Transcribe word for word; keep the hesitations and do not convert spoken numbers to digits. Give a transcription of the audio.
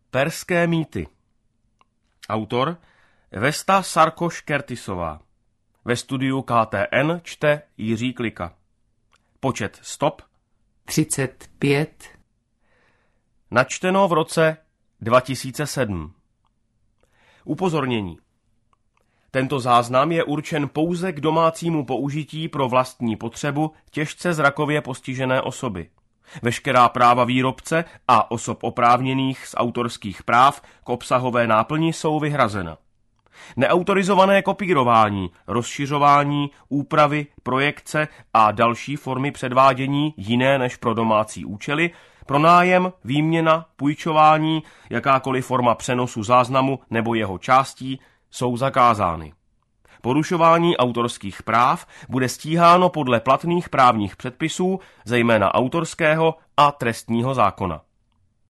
Perské mýty. Autor Vesta Sarkoš-Kertisová. Ve studiu K T N čte Jiří Klika. Počet stop třicet pět. Načteno v roce dva tisíce sedm. Upozornění. Tento záznam je určen pouze k domácímu použití pro vlastní potřebu těžce zrakově postižené osoby. Veškerá práva výrobce a osob oprávněných z autorských práv k obsahové náplni jsou vyhrazena. Neautorizované kopírování, rozšiřování, úpravy, projekce a další formy předvádění jiné než pro domácí účely, pronájem, výměna, půjčování, jakákoliv forma přenosu záznamu nebo jeho částí jsou zakázány. Porušování autorských práv bude stíháno podle platných právních předpisů, zejména autorského a trestního zákona.